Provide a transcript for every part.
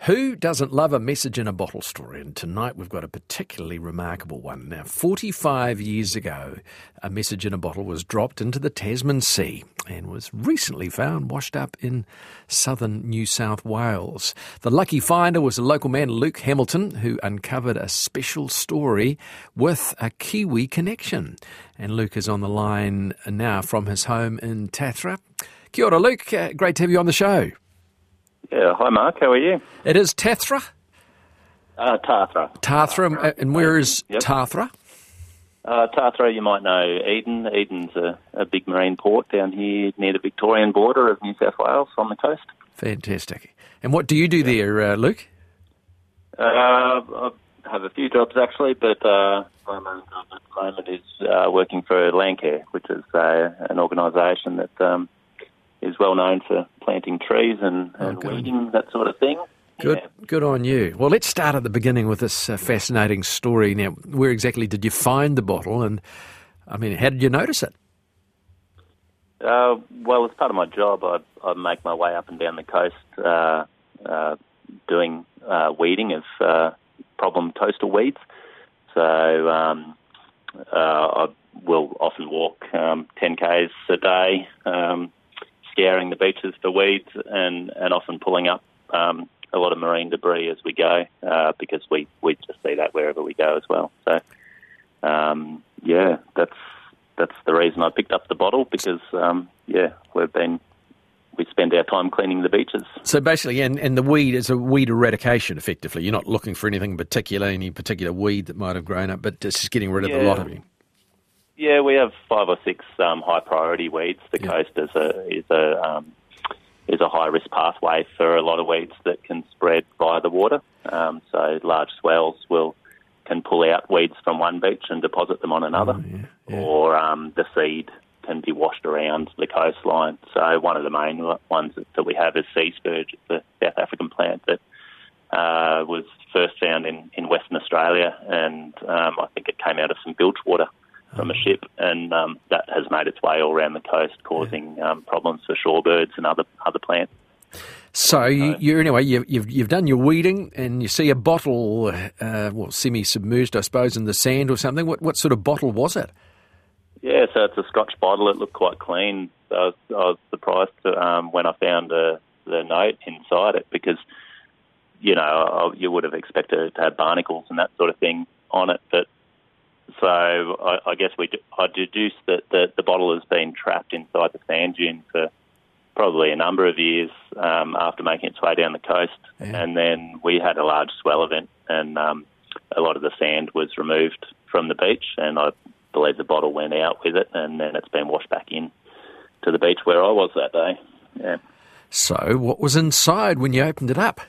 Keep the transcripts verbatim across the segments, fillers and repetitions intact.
Who doesn't love a message in a bottle story? And tonight we've got a particularly remarkable one. Now, forty-five years ago, a message in a bottle was dropped into the Tasman Sea and was recently found washed up in southern New South Wales. The lucky finder was a local man, Luke Hamilton, who uncovered a special story with a Kiwi connection. And Luke is on the line now from his home in Tathra. Kia ora, Luke. Uh, great to have you on the show. Yeah, hi Mark, how are you? It is Tathra? Uh, Tathra. Tathra, and where is yep. Tathra? Uh, Tathra, you might know Eden. Eden's a, a big marine port down here near the Victorian border of New South Wales on the coast. Fantastic. And what do you do there, uh, Luke? Uh, I have a few jobs actually, but uh, my main job at the moment is uh, working for Landcare, which is uh, an organisation that um, is well known for planting trees and, and oh, weeding, that sort of thing. Good, yeah. good on you. Well, let's start at the beginning with this uh, fascinating story. Now, where exactly did you find the bottle, and I mean, how did you notice it? Uh, well, as part of my job, I, I make my way up and down the coast uh, uh, doing uh, weeding of uh, problem coastal weeds. So um, uh, I will often walk um, ten kays a day, um, scouring the beaches for weeds and, and often pulling up um, a lot of marine debris as we go uh, because we, we just see that wherever we go as well. So, um, yeah, that's that's the reason I picked up the bottle because, um, yeah, we've been we spend our time cleaning the beaches. So basically, and, and the weed is a weed eradication, effectively. You're not looking for anything in particular, any particular weed that might have grown up, but it's just getting rid of yeah. a lot of it. Yeah, we have five or six um, high priority weeds. The yeah. coast is a is a um, is a high risk pathway for a lot of weeds that can spread via the water. Um, so large swells will can pull out weeds from one beach and deposit them on another, oh, yeah. Yeah. or um, the seed can be washed around the coastline. So one of the main ones that we have is sea spurge. It's a South African plant that uh, was first found in, in Western Australia, and um, I think it came out of some bilge water from a ship, and um, that has made its way all around the coast, causing um, problems for shorebirds and other other plants. So you, you anyway, you've, you've you've done your weeding, and you see a bottle, uh, well, semi-submerged, I suppose, in the sand or something. What what sort of bottle was it? Yeah, so it's a Scotch bottle. It looked quite clean. I was, I was surprised to, um, when I found uh, the note inside it because, you know, you would have expected it to have barnacles and that sort of thing on it, but So I, I guess we I deduced that the, the bottle has been trapped inside the sand dune for probably a number of years um, after making its way down the coast. Yeah. And then we had a large swell event, and um, a lot of the sand was removed from the beach, and I believe the bottle went out with it, and then it's been washed back in to the beach where I was that day. Yeah. So what was inside when you opened it up?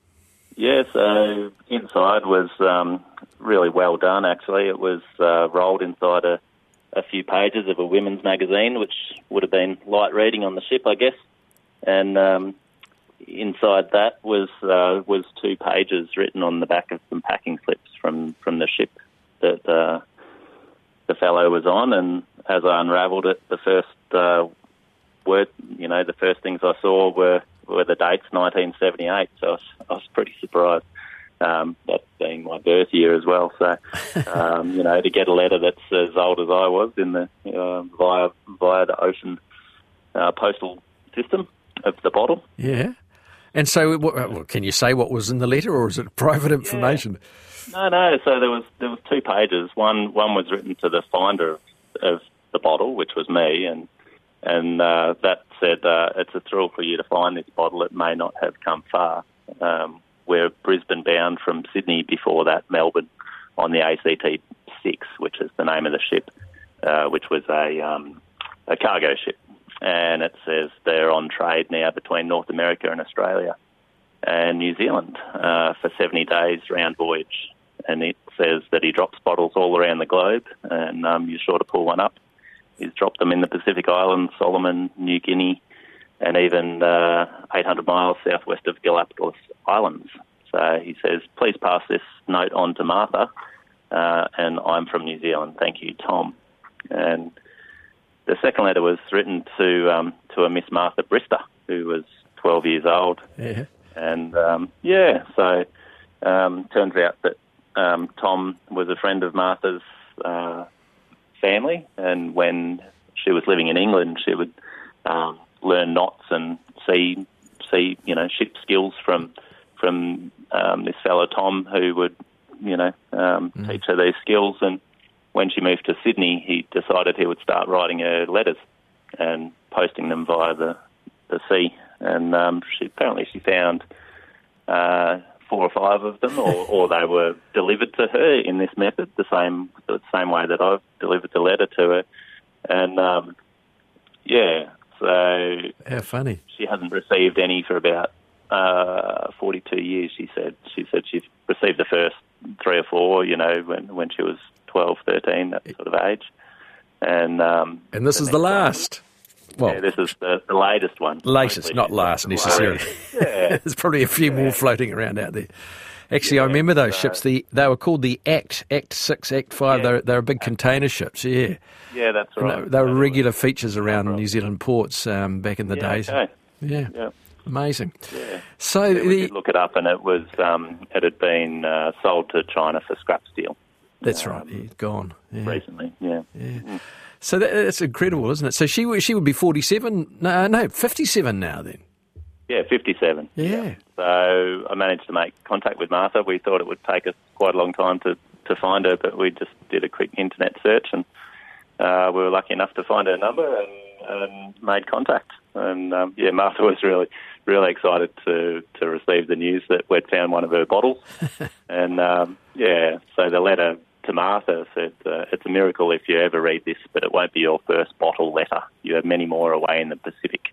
Yeah, so inside was um, really well done, actually. It was uh, rolled inside a, a few pages of a women's magazine, which would have been light reading on the ship, I guess. And um, inside that was uh, was two pages written on the back of some packing slips from, from the ship that uh, the fellow was on. And as I unravelled it, the first uh, word, you know, the first things I saw were were the dates, nineteen seventy-eight, so I was, I was pretty surprised, um, that being my birth year as well. So, um, you know, to get a letter that's as old as I was in the uh, via via the ocean uh, postal system of the bottle. Yeah. And so, what, can you say what was in the letter, or is it private information? Yeah. No, no. So there was there was two pages. One one was written to the finder of, of the bottle, which was me, and and uh, that said, uh, it's a thrill for you to find this bottle. It may not have come far. Um, we're Brisbane bound from Sydney, before that Melbourne, on the A C T six, which is the name of the ship, uh, which was a um, a cargo ship. And it says they're on trade now between North America and Australia and New Zealand uh, for seventy days round voyage. And it says that he drops bottles all around the globe, and um, you're sure to pull one up. He's dropped them in the Pacific Islands, Solomon, New Guinea, and even uh, eight hundred miles southwest of Galapagos Islands. So he says, please pass this note on to Martha, uh, and I'm from New Zealand. Thank you, Tom. And the second letter was written to um, to a Miss Martha Brister, who was twelve years old. Yeah. And, um, yeah, so um, turns out that um, Tom was a friend of Martha's uh, family, and when she was living in England, she would um, learn knots and see, see, you know, ship skills from from um, this fellow Tom, who would, you know, um, mm. teach her these skills. And when she moved to Sydney, he decided he would start writing her letters and posting them via the, the sea. And um, she apparently she found uh, four or five of them, or, or they were delivered to her in this method, the same the same way that I've delivered the letter to her. And um, yeah, so how funny. She hasn't received any for about uh, forty-two years. She said she said she received the first three or four, you know, when when she was twelve, thirteen, that sort of age. And um, and this is the last. Well, yeah, this is the, the latest one. Latest, not last necessarily. Yeah. There's probably a few yeah. more floating around out there. Actually, yeah, I remember those so, ships. The they were called the Act, Act Six, Act Five. Yeah. They're they're big container ships. Yeah. Yeah, that's right. They, they were regular features around right. New Zealand ports um, back in the yeah, days. Okay. Yeah. yeah. Amazing. Yeah. So yeah, the, we did look it up, and it was um, it had been uh, sold to China for scrap steel. That's um, right. Yeah, gone yeah. recently. Yeah. Yeah. Mm. So that, that's incredible, isn't it? So she she would be forty-seven. No, no, fifty-seven now. Then. Yeah, fifty-seven. Yeah. yeah. So I managed to make contact with Martha. We thought it would take us quite a long time to, to find her, but we just did a quick internet search, and uh, we were lucky enough to find her number and, and made contact. And um, yeah, Martha was really really excited to to receive the news that we'd found one of her bottles. And um, yeah, so the letter to Martha said, uh, it's a miracle if you ever read this, but it won't be your first bottle letter. You have many more away in the Pacific.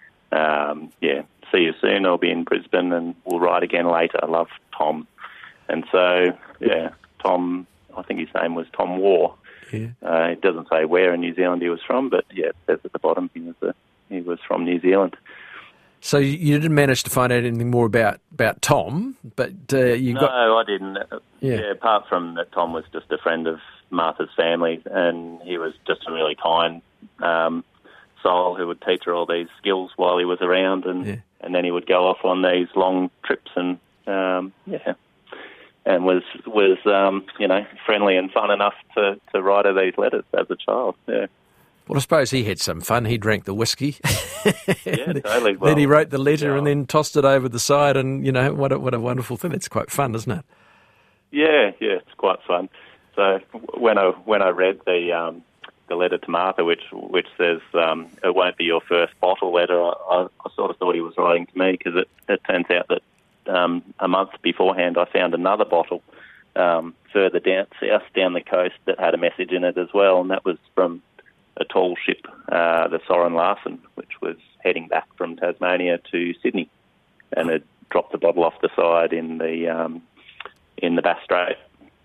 Um, yeah, see you soon. I'll be in Brisbane, and we'll write again later. I love Tom. And so, yeah, Tom, I think his name was Tom War. Yeah. Uh, it doesn't say where in New Zealand he was from, but yeah, it says at the bottom he was, a, he was from New Zealand. So you didn't manage to find out anything more about, about Tom, but uh, you no, got... No, I didn't. Yeah. yeah, apart from that Tom was just a friend of Martha's family, and he was just a really kind um, soul who would teach her all these skills while he was around, and, yeah. and then he would go off on these long trips and, um, yeah, and was, was um, you know, friendly and fun enough to, to write her these letters as a child, yeah. Well, I suppose he had some fun. He drank the whiskey. Yeah, totally. Well, then he wrote the letter yeah. and then tossed it over the side, and, you know, what a, what a wonderful thing. It's quite fun, isn't it? Yeah, yeah, it's quite fun. So when I when I read the um, the letter to Martha, which which says um, it won't be your first bottle letter, I, I, I sort of thought he was writing to me, because it, it turns out that um, a month beforehand I found another bottle um, further down south down the coast that had a message in it as well, and that was from a tall ship, uh, the Soren Larsen, which was heading back from Tasmania to Sydney, and it dropped the bottle off the side in the um, in the Bass Strait.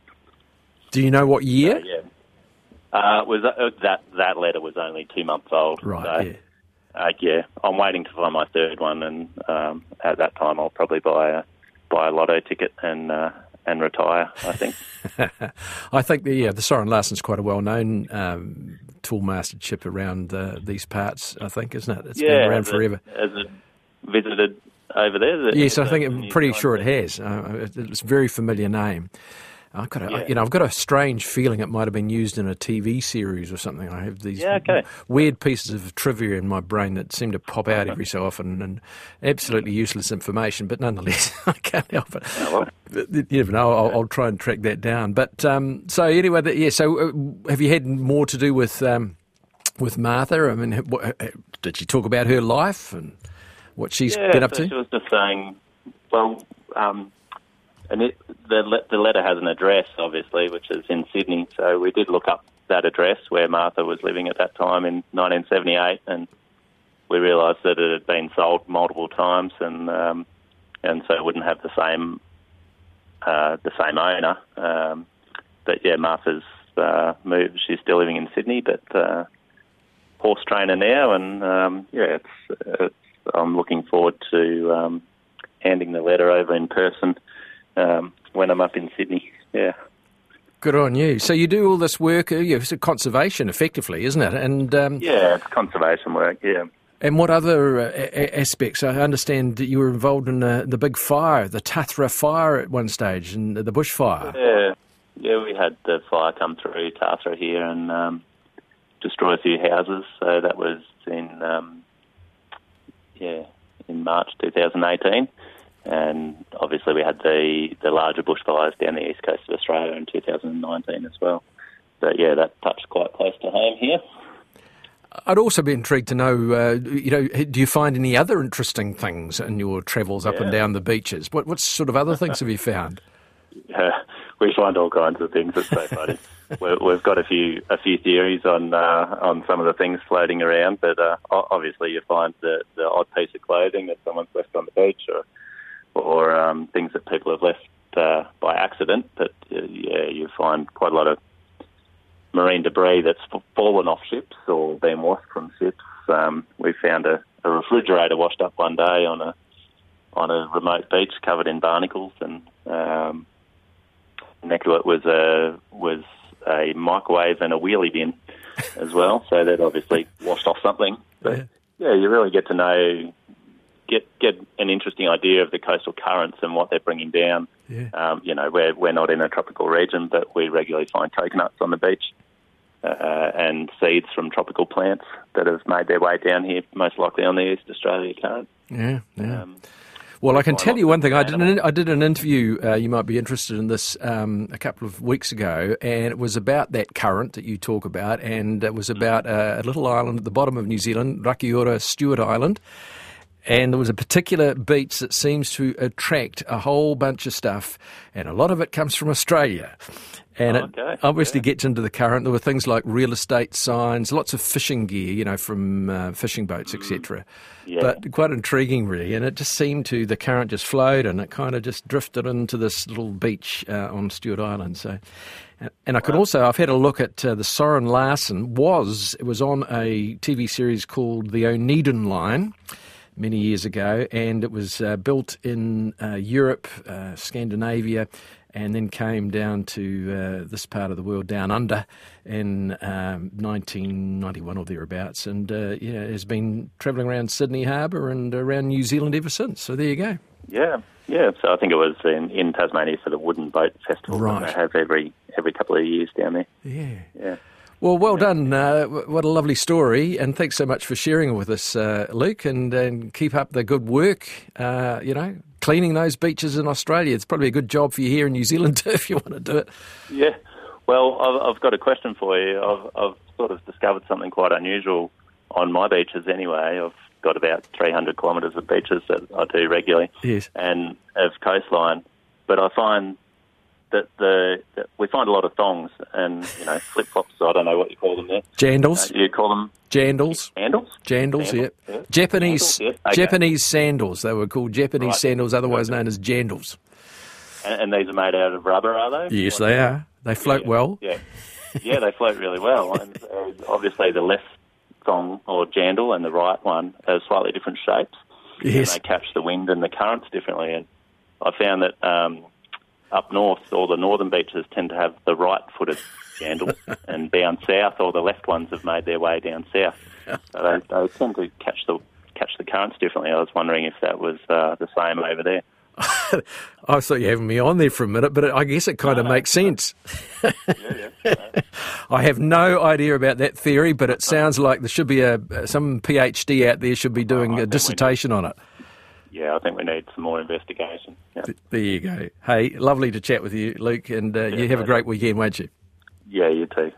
Do you know what year? Uh, yeah, uh, was uh, that that letter was only two months old. Right. So, yeah. Uh, yeah, I'm waiting to find my third one, and um, at that time I'll probably buy a buy a lotto ticket and. Uh, and retire, I think. I think the yeah, the Soren Larsen's quite a well-known um, tool-masted ship around uh, these parts, I think, isn't it? It's yeah, been around has forever. It, has it visited over there? Yes, I think I'm pretty sure it has. Uh, it's a very familiar name. I've got a, yeah. you know, I've got a strange feeling it might have been used in a T V series or something. I have these yeah, okay. weird pieces of trivia in my brain that seem to pop out every so often, and absolutely useless information, but nonetheless, I can't help it. Oh, well. You never know. I'll, I'll try and track that down. But um, so anyway, the, yeah. So uh, have you had more to do with um, with Martha? I mean, what, did she talk about her life and what she's yeah, been up so to? She was just saying, well. Um, And it, the, the letter has an address, obviously, which is in Sydney. So we did look up that address where Martha was living at that time in nineteen seventy-eight, and we realised that it had been sold multiple times, and um, and so it wouldn't have the same uh, the same owner. Um, but yeah, Martha's uh, moved. She's still living in Sydney, but uh, horse trainer now, and um, yeah, it's, it's, I'm looking forward to um, handing the letter over in person. Um, when I'm up in Sydney, yeah. Good on you. So you do all this work, uh, yeah, it's conservation effectively, isn't it? And um, yeah, it's conservation work, yeah. And what other uh, a- aspects? I understand that you were involved in uh, the big fire, the Tathra fire at one stage, and the bushfire. Yeah, yeah, we had the fire come through Tathra here and um, destroy a few houses. So that was in um, yeah in March twenty eighteen, and obviously we had the the larger bushfires down the east coast of Australia in two thousand nineteen as well. So yeah, that touched quite close to home here. I'd also be intrigued to know, uh, you know, do you find any other interesting things in your travels up yeah. and down the beaches? What what sort of other things have you found? Yeah, we find all kinds of things. It's so funny. We're, we've got a few a few theories on uh, on some of the things floating around, but uh, obviously you find the, the odd piece of clothing that someone's left on the beach, or or um, things that people have left uh, by accident. But uh, yeah, you find quite a lot of marine debris that's fallen off ships or been washed from ships. Um, we found a, a refrigerator washed up one day on a on a remote beach covered in barnacles, and um, next to it was a was a microwave and a wheelie bin as well. So that obviously washed off something. But yeah, yeah you really get to know, get get an interesting idea of the coastal currents and what they're bringing down. Yeah. Um, you know, we're we're not in a tropical region, but we regularly find coconuts on the beach. Uh, and seeds from tropical plants that have made their way down here, most likely on the East Australia current. Yeah, yeah. Um, well, I can tell you one thing. I did an, animals. I did an interview, uh, you might be interested in this, um, a couple of weeks ago, and it was about that current that you talk about, and it was about uh, a little island at the bottom of New Zealand, Rakiura Stewart Island. And there was a particular beach that seems to attract a whole bunch of stuff, and a lot of it comes from Australia. And oh, okay. it obviously yeah. gets into the current. There were things like real estate signs, lots of fishing gear, you know, from uh, fishing boats, et cetera. Yeah. But quite intriguing, really. And it just seemed to, the current just flowed, and it kind of just drifted into this little beach uh, on Stewart Island. So, and I could wow. also, I've had a look at uh, the Soren Larsen was, it was on a T V series called The Oneiden Line many years ago, and it was uh, built in uh, Europe, uh, Scandinavia, and then came down to uh, this part of the world, down under, in um, nineteen ninety-one or thereabouts, and uh, yeah, has been travelling around Sydney Harbour and around New Zealand ever since. So there you go. Yeah, yeah. So I think it was in, in Tasmania for the Wooden Boat Festival Right. that they have every every couple of years down there. Yeah. Yeah. Well, well done. Uh, what a lovely story, and thanks so much for sharing it with us, uh, Luke, and, and keep up the good work, uh, you know, cleaning those beaches in Australia. It's probably a good job for you here in New Zealand too, if you want to do it. Yeah. Well, I've, I've got a question for you. I've, I've sort of discovered something quite unusual on my beaches anyway. I've got about three hundred kilometres of beaches that I do regularly, Yes. and of coastline, but I find that the that we find a lot of thongs and, you know, flip-flops, I don't know what you call them there. Jandals. Uh, you call them Jandals. sandals? Jandals, Sandals, yeah. yeah. Japanese Sandals, yeah. Okay. Japanese sandals. They were called Japanese Right. sandals, otherwise known as jandals. And, and these are made out of rubber, are they? Yes, Or- they are. They float yeah, well. Yeah, yeah, they float really well. And uh, obviously the left thong or jandal and the right one are slightly different shapes. Yes. And they catch the wind and the currents differently. And I found that um, up north, all the northern beaches tend to have the right-footed jandals, and down south, all the left ones have made their way down south. So they, they tend to catch the catch the currents differently. I was wondering if that was uh, the same over there. I thought you were having me on there for a minute, but I guess it kind of No, no, makes sense. Yeah, yeah. I have no idea about that theory, but it sounds like there should be a some PhD out there should be doing I a think we dissertation on it. Yeah, I think we need some more investigation. Yeah, There you go. Hey, lovely to chat with you, Luke, and uh, you have a great weekend, won't you? yeah you too.